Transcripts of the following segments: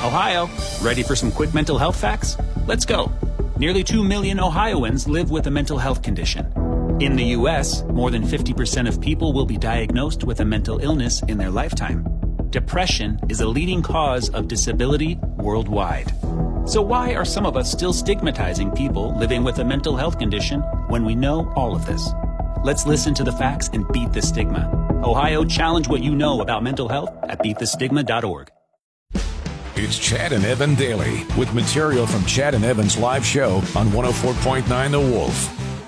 Ohio, ready for some quick mental health facts? Let's go. Nearly 2 million Ohioans live with a mental health condition. In the U.S., more than 50% of people will be diagnosed with a mental illness in their lifetime. Depression is a leading cause of disability worldwide. So why are some of us still stigmatizing people living with a mental health condition when we know all of this? Let's listen to the facts and beat the stigma. Ohio, challenge what you know about mental health at beatthestigma.org. It's Chad and Evan Daily with material from Chad and Evan's live show on 104.9 The Wolf.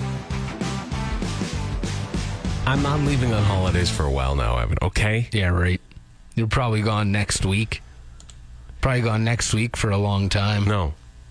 I'm not leaving on holidays for a while now, Evan, okay? Yeah, right. You're probably gone next week. Probably gone next week for a long time. No.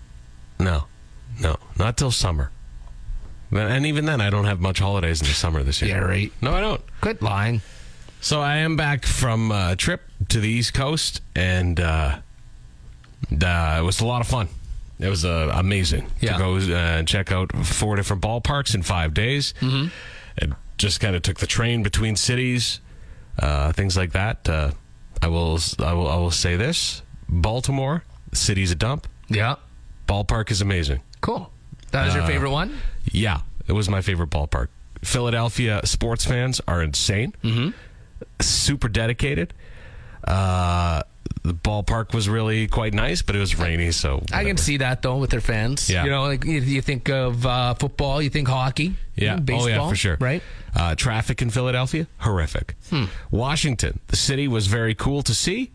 Not till summer. And even then, I don't have much holidays in the summer this year. Yeah, right. No, I don't. Quit lying. So I am back from a trip to the East Coast, and it was a lot of fun. It was amazing to go and check out 4 different ballparks in 5 days. Mm-hmm. It just kind of took the train between cities, things like that. I will say this: Baltimore, the city's a dump. Yeah, ballpark is amazing. Cool. That was your favorite one? Yeah, it was my favorite ballpark. Philadelphia sports fans are insane. Mm-hmm. Super dedicated. The ballpark was really quite nice, but it was rainy, so whatever. I can see that, though, with their fans. Yeah. You know, like you think of football, you think hockey. Yeah. Baseball, oh, yeah, for sure. Right? Traffic in Philadelphia, horrific. Washington, the city was very cool to see.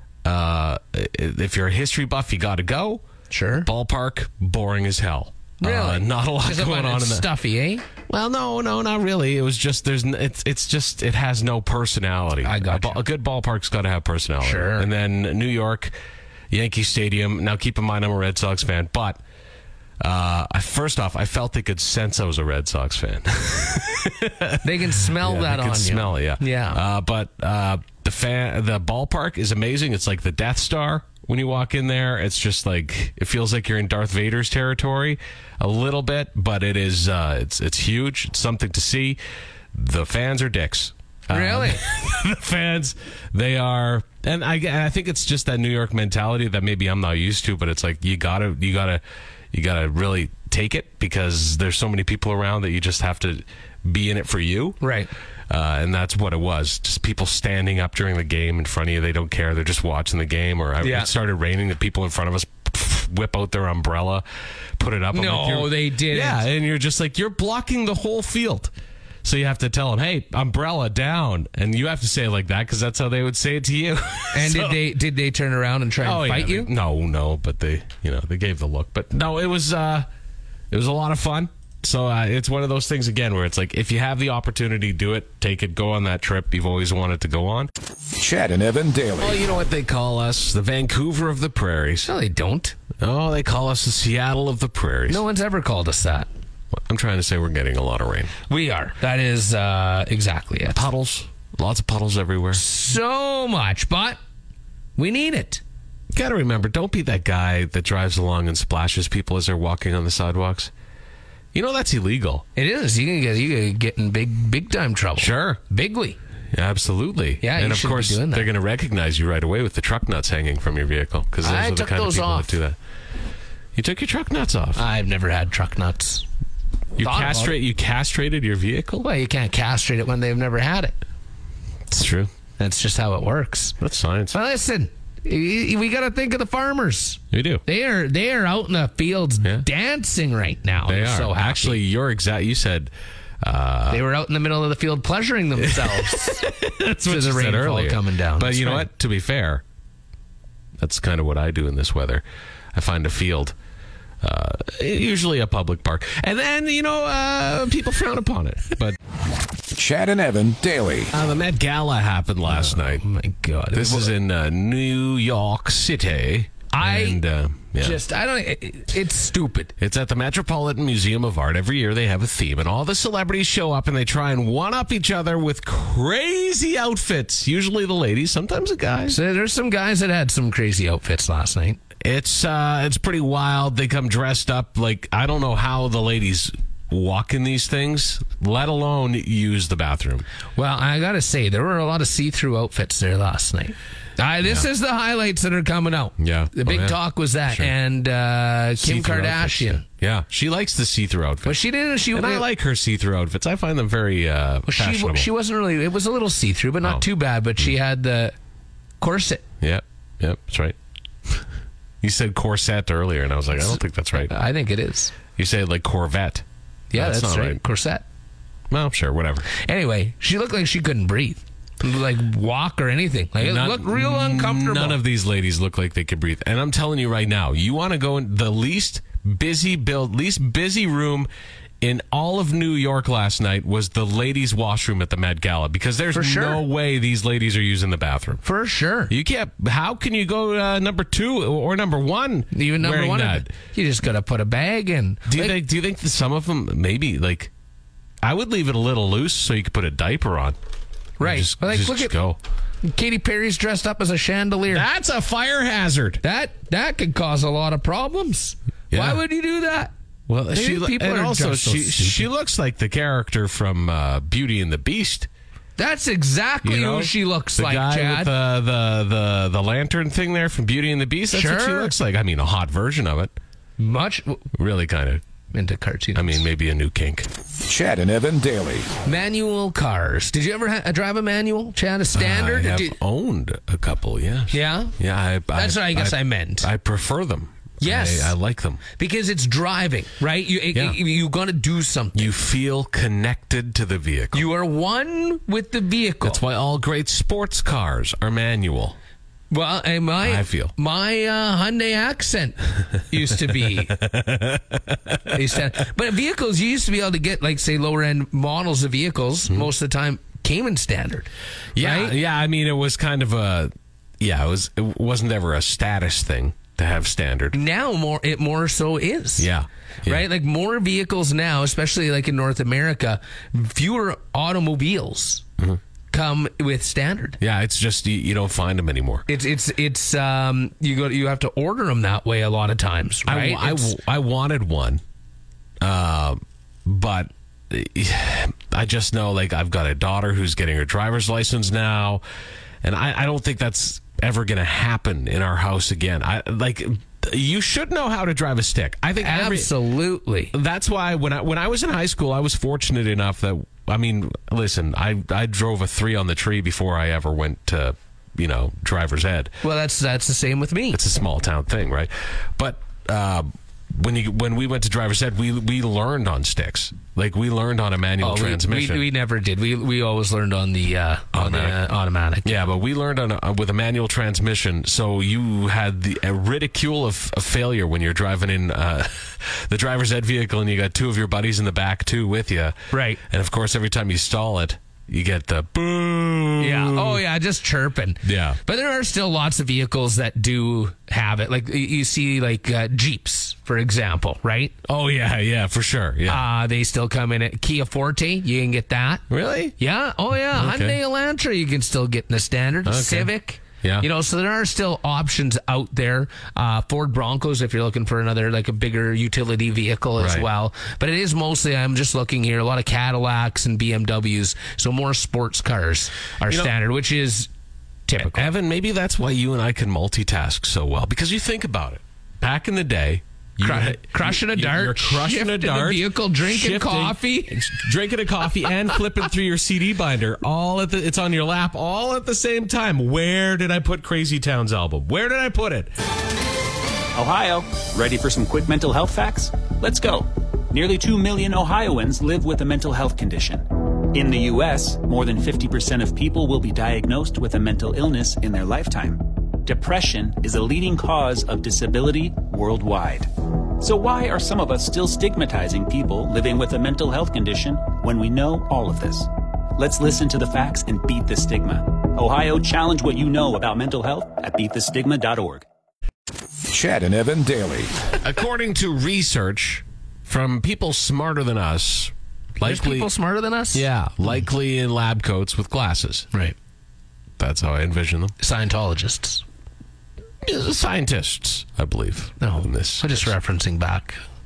If you're a history buff, you got to go. Sure. Ballpark, boring as hell. Really? Not a lot going on in that. Stuffy, eh? Well, no, not really. It was just it has no personality. I got a good ballpark's got to have personality. Sure. And then New York, Yankee Stadium. Now, keep in mind, I'm a Red Sox fan, but first off, I felt they could sense I was a Red Sox fan. They can smell that on you. They can smell it, yeah. Yeah. But the ballpark is amazing. It's like the Death Star. When you walk in there, it's just like, it feels like you're in Darth Vader's territory a little bit, but it is, it's huge. It's something to see. The fans are dicks. Really? The fans, they are, and I think it's just that New York mentality that maybe I'm not used to, but it's like, you gotta really take it because there's so many people around that you just have to be in it for you. Right. And that's what it was. Just people standing up during the game in front of you. They don't care. They're just watching the game. Or it started raining. The people in front of us whip out their umbrella, put it up. No, they didn't. Yeah, and you're just like, you're blocking the whole field. So you have to tell them, hey, umbrella down. And you have to say it like that because that's how they would say it to you. And did they turn around and try and fight you? No, but they gave the look. But no, it was a lot of fun. So it's one of those things, again, where it's like, if you have the opportunity, do it, take it, go on that trip you've always wanted to go on. Chad and Evan Daily. Well, you know what they call us? The Vancouver of the Prairies. No, they don't. Oh, they call us the Seattle of the Prairies. No one's ever called us that. I'm trying to say we're getting a lot of rain. We are. That is exactly it. Puddles. Lots of puddles everywhere. So much, but we need it. You got to remember, don't be that guy that drives along and splashes people as they're walking on the sidewalks. You know that's illegal. It is. You can get in big time trouble. Sure. Bigly. Yeah, absolutely. Yeah, and of course, they're going to recognize you right away with the truck nuts hanging from your vehicle because those are the kind of people that do that. You took your truck nuts off. I've never had truck nuts. You castrated your vehicle? Well, you can't castrate it when they've never had it. It's true. That's just how it works. That's science. Well, listen, we got to think of the farmers. We do. They are out in the fields dancing right now. They are. So happy. Actually, you said they were out in the middle of the field pleasuring themselves. That's what you said earlier. Coming down. But you know what? To be fair, that's kind of what I do in this weather. I find a field, usually a public park, and then people frown upon it. But Chad and Evan Daily. The Met Gala happened last night. Oh my God! This is in New York City. It's stupid. It's at the Metropolitan Museum of Art. Every year they have a theme, and all the celebrities show up, and they try and one-up each other with crazy outfits. Usually the ladies, sometimes the guys. So there's some guys that had some crazy outfits last night. It's pretty wild. They come dressed up like, I don't know how the ladies walk in these things, let alone use the bathroom. Well, I gotta say, there were a lot of see-through outfits there last night. This is the highlights that are coming out. Yeah. The big talk was that. Sure. And Kim See-through Kardashian. Outfits. Yeah. She likes the see-through outfits. But she didn't. And I like her see-through outfits. I find them very fashionable. She wasn't really. It was a little see-through, but not too bad. But she had the corset. Yep. That's right. You said corset earlier, and I was like, I don't think that's right. I think it is. You say like Corvette. Yeah, that's not right. Corset. Well, sure, whatever. Anyway, she looked like she couldn't breathe, like walk or anything. Like, it looked real uncomfortable. None of these ladies look like they could breathe. And I'm telling you right now, you want to go in the least busy room in all of New York last night was the ladies' washroom at the Met Gala, because there's no way these ladies are using the bathroom. For sure. You can't. How can you go number 2 or number 1? Even number 1. That? You just got to put a bag in. Do you think that some of them maybe like? I would leave it a little loose so you could put a diaper on. Right. Just look at go. Katy Perry's dressed up as a chandelier. That's a fire hazard. That could cause a lot of problems. Yeah. Why would you do that? Well, she looks like the character from Beauty and the Beast. That's exactly who she looks like, guy Chad. With the lantern thing there from Beauty and the Beast. That's what she looks like. I mean, a hot version of it. Really kind of into cartoons. I mean, maybe a new kink. Chad and Evan daily. Manual cars. Did you ever drive a manual, Chad? A standard? I have owned a couple. Yes. Yeah. Yeah. That's what I guess I meant. I prefer them. Yes. I like them. Because it's driving, right? You're going to do something. You feel connected to the vehicle. You are one with the vehicle. That's why all great sports cars are manual. Well, I feel my Hyundai Accent used to be. But vehicles, you used to be able to get, like, say, lower-end models of vehicles, most of the time came in standard. Yeah, right? Yeah, I mean, it was kind of it wasn't ever a status thing to have standard. Now it more so is. Yeah. Right? Like, more vehicles now, especially like in North America, fewer automobiles come with standard. Yeah, it's just you don't find them anymore. It's you have to order them that way a lot of times, right? I wanted one. But I just know, like, I've got a daughter who's getting her driver's license now, and I don't think that's ever going to happen in our house again. You should know how to drive a stick. I think absolutely. That's why when I was in high school, I was fortunate enough that, I mean, listen, I drove a 3 on the tree before I ever went to, driver's ed. Well, that's the same with me. It's a small town thing, right? But when we went to driver's ed, we learned on sticks. Like, we learned on a manual transmission. We never did. We always learned on the automatic. Yeah, but we learned with a manual transmission. So you had the ridicule of failure when you're driving in the driver's ed vehicle, and you got 2 of your buddies in the back too with you. Right. And of course, every time you stall it, you get the boo. Yeah. Oh, yeah. Just chirping. Yeah. But there are still lots of vehicles that do have it. Like, you see, like, Jeeps, for example, right? Oh, yeah. Yeah, for sure. Yeah. They still come in at Kia Forte. You can get that. Really? Yeah. Oh, yeah. Okay. Hyundai Elantra, you can still get in the standard. Okay. Civic. Yeah. So there are still options out there. Ford Broncos, if you're looking for another, like, a bigger utility vehicle as well. But it is mostly, I'm just looking here, a lot of Cadillacs and BMWs. So more sports cars are standard, which is typical. Evan, maybe that's why you and I can multitask so well. Because you think about it. Back in the day, crushing a dart, you're crushing a dart, the vehicle, drinking coffee, and flipping through your CD binder. It's on your lap all at the same time. Where did I put Crazy Town's album? Where did I put it? Ohio, ready for some quick mental health facts? Let's go. Nearly 2 million Ohioans live with a mental health condition. In the U.S., more than 50% of people will be diagnosed with a mental illness in their lifetime. Depression is a leading cause of disability worldwide. So why are some of us still stigmatizing people living with a mental health condition when we know all of this? Let's listen to the facts and beat the stigma. Ohio, challenge what you know about mental health at beatthestigma.org. Chad and Evan daily. According to research from people smarter than us, There's people smarter than us? Yeah, likely in lab coats with glasses. Right. That's how I envision them. Scientologists. Scientists, I believe. No, I'm just referencing back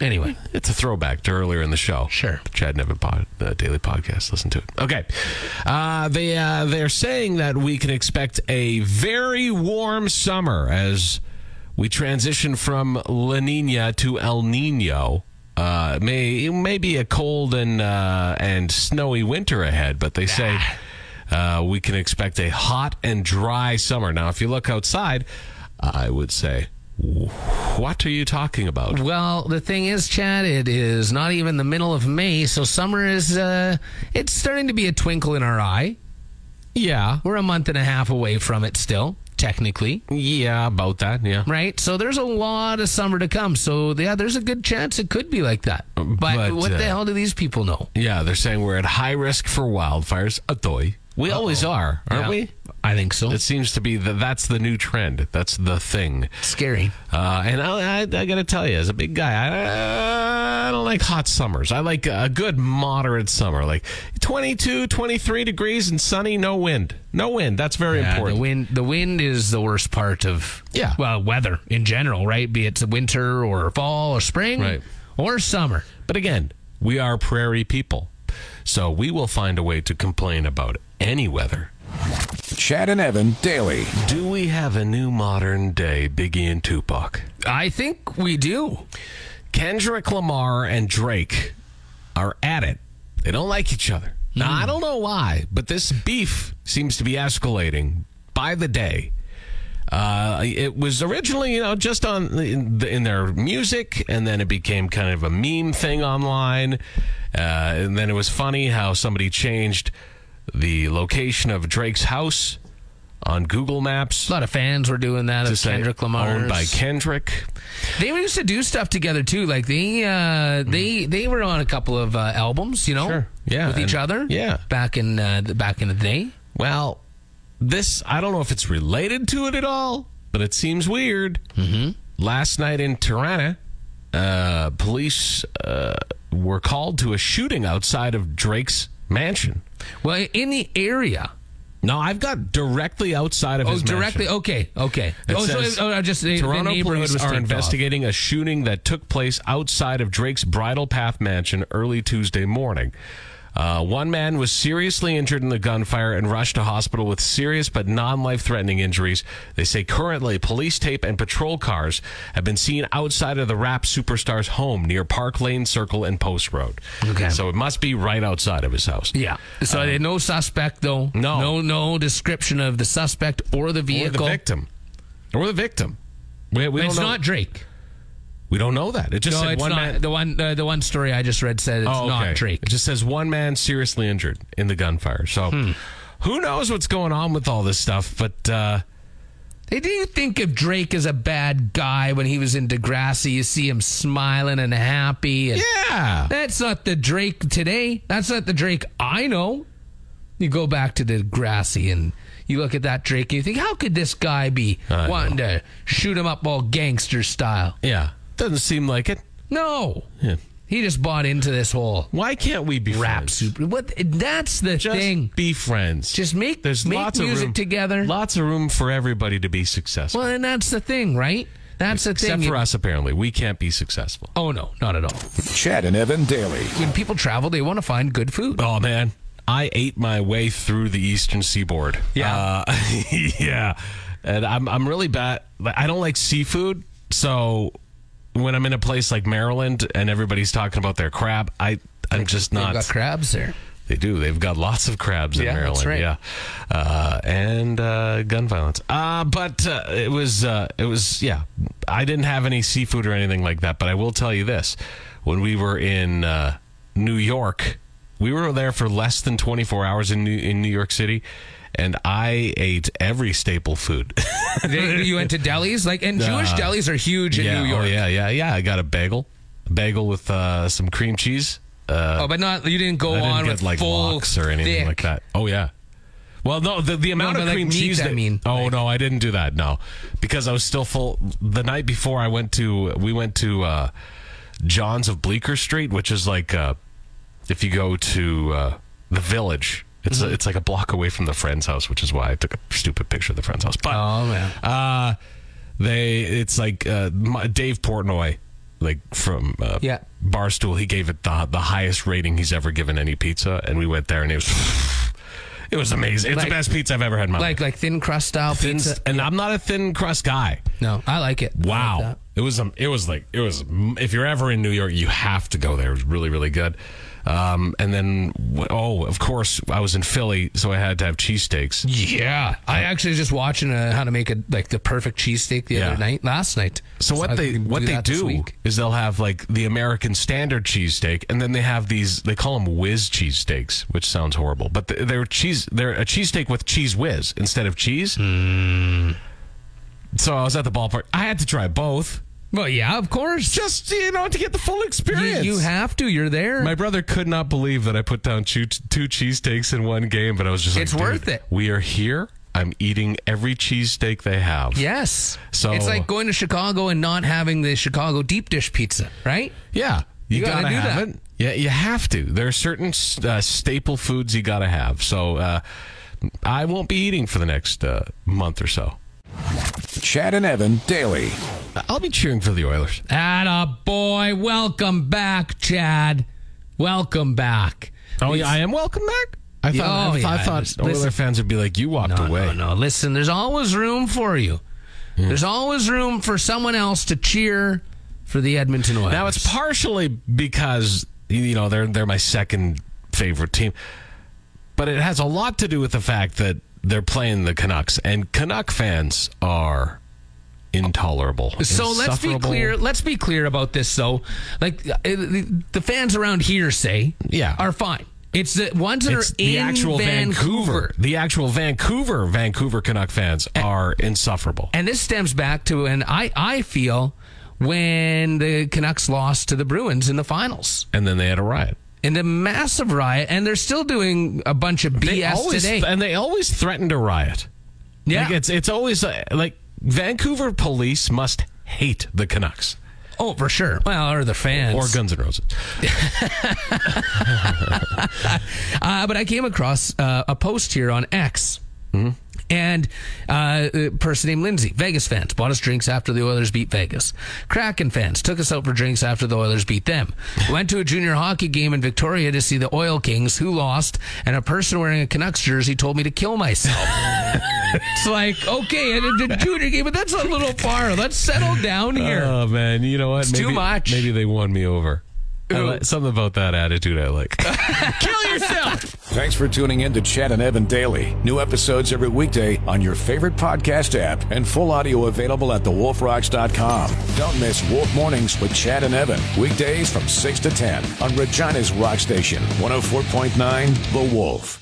Anyway, it's a throwback to earlier in the show. Sure. Chad and Evan daily podcast. Listen to it. Okay. They're saying that we can expect a very warm summer as we transition from La Nina to El Nino. It may be a cold and snowy winter ahead, but they say we can expect a hot and dry summer. Now, if you look outside, I would say, what are you talking about? Well, the thing is, Chad, it is not even the middle of May, so summer is, it's starting to be a twinkle in our eye. Yeah. We're a month and a half away from it still, technically. Yeah, about that, yeah. Right? So there's a lot of summer to come. So, yeah, there's a good chance it could be like that. But what the hell do these people know? Yeah, they're saying we're at high risk for wildfires. Atoy. We always are, aren't we? I think so. It seems to be that's the new trend. That's the thing. Scary. And I got to tell you, as a big guy, I don't like hot summers. I like a good moderate summer, like 22, 23 degrees and sunny, no wind. No wind. That's very important. The wind is the worst part of weather in general, right? Be it winter or fall or spring or summer. But again, we are prairie people, so we will find a way to complain about any weather. Chad and Evan daily. Do we have a new modern day Biggie and Tupac? I think we do. Kendrick Lamar and Drake are at it. They don't like each other. Now, I don't know why, but this beef seems to be escalating by the day. It was originally, just in their music, and then it became kind of a meme thing online. And then it was funny how somebody changed the location of Drake's house on Google Maps. A lot of fans were doing that of Kendrick Lamar. Owned by Kendrick. They used to do stuff together too. Like they were on a couple of albums, Sure. Yeah, with each other. Yeah, back in the day. Well, this, I don't know if it's related to it at all, but it seems weird. Mm-hmm. Last night in Tirana, police were called to a shooting outside of Drake's mansion. Well, in the area. No, I've got directly outside of his directly. mansion. Okay. Toronto police are investigating a shooting that took place outside of Drake's Bridle Path mansion early Tuesday morning. One man was seriously injured in the gunfire and rushed to hospital with serious but non-life-threatening injuries. They say currently police tape and patrol cars have been seen outside of the rap superstar's home near Park Lane Circle and Post Road. Okay. So it must be right outside of his house. Yeah. So no suspect, though? No description of the suspect or the vehicle? Or the victim. We don't it's know. Not Drake. We don't know that. It just said one man. The one story I just read said it's not Drake. It just says one man seriously injured in the gunfire. So who knows what's going on with all this stuff? But do you think of Drake as a bad guy when he was in Degrassi? You see him smiling and happy. And that's not the Drake today. That's not the Drake I know. You go back to Degrassi and you look at that Drake and you think, how could this guy be wanting to shoot him up all gangster style? Yeah. Doesn't seem like it. No. Yeah. He just bought into this whole. Why can't we be rap friends? Super? What? That's the thing. Be friends. Just make music together. Lots of room for everybody to be successful. Well, and that's the thing, right? That's the thing. Except for us, apparently. We can't be successful. Oh, no. Not at all. Chad and Evan daily. When people travel, they want to find good food. Oh, man. I ate my way through the Eastern Seaboard. Yeah. Yeah. And I'm really bad. I don't like seafood, so when I'm in a place like Maryland and everybody's talking about their crab, I'm just not. They've got crabs there. They do. They've got lots of crabs in Maryland. That's right. Yeah, and gun violence. But it was. I didn't have any seafood or anything like that. But I will tell you this: when we were in New York, we were there for less than 24 hours in New York City. And I ate every staple food. You went to delis? Jewish delis are huge in New York. Oh, yeah. I got a bagel with some cream cheese. But you didn't go on with full lox or anything like that. Oh, yeah. Well, no, the amount of cream cheese. No, I didn't do that. No, because I was still full. The night before, we went to John's of Bleecker Street, which is like if you go to the Village. It's like a block away from the friend's house, which is why I took a stupid picture of the friend's house. But it's like Dave Portnoy from Barstool, he gave it the highest rating he's ever given any pizza, and we went there, and it was amazing. It's the best pizza I've ever had in my life. Like thin crust style pizza. And I'm not a thin crust guy. No, I like it. Wow. I like it was if you're ever in New York, you have to go there. It was really, really good. And then, of course, I was in Philly, so I had to have cheesesteaks. Yeah. I actually was just watching how to make the perfect cheesesteak last night. So what they do is they'll have like the American standard cheesesteak, and then they have these, they call them whiz cheesesteaks, which sounds horrible, but they're a cheesesteak with cheese whiz instead of cheese. So I was at the ballpark. I had to try both. Well, yeah, of course. Just, to get the full experience. You have to. You're there. My brother could not believe that I put down two cheesesteaks in one game, but I was just like, it's worth it. We are here. I'm eating every cheesesteak they have. Yes. So it's like going to Chicago and not having the Chicago deep dish pizza, right? Yeah. You gotta do have that. it. Yeah, you have to. There are certain staple foods you gotta have. So I won't be eating for the next month or so. Chad and Evan daily. I'll be cheering for the Oilers. Atta boy, welcome back, Chad. Welcome back. Oh, yeah, I am welcome back? I thought Oilers fans would be like, you walked away. No. Listen, there's always room for you. There's always room for someone else to cheer for the Edmonton Oilers. Now, it's partially because, they're my second favorite team. But it has a lot to do with the fact that they're playing the Canucks, and Canuck fans are intolerable. So let's be clear. Let's be clear about this. So, the fans around here are fine. It's the ones that are in Vancouver. The actual Vancouver Canuck fans are insufferable. And this stems back to, and I feel, when the Canucks lost to the Bruins in the finals, and then they had a riot. And a massive riot, and they're still doing a bunch of BS today. And they always threaten to riot. Yeah. It's always like Vancouver police must hate the Canucks. Oh, for sure. Well, or the fans. Or Guns N' Roses. But I came across a post here on X. Mm-hmm. And a person named Lindsay, Vegas fans, bought us drinks after the Oilers beat Vegas. Kraken fans took us out for drinks after the Oilers beat them. Went to a junior hockey game in Victoria to see the Oil Kings, who lost, and a person wearing a Canucks jersey told me to kill myself. It's like, okay, the junior game, but that's a little far. Let's settle down here. Oh, man, you know what? It's too much. Maybe they won me over. Something about that attitude I like. Kill yourself! Thanks for tuning in to Chad and Evan Daily. New episodes every weekday on your favorite podcast app, and full audio available at thewolfrocks.com. Don't miss Wolf Mornings with Chad and Evan. Weekdays from 6 to 10 on Regina's Rock Station, 104.9 The Wolf.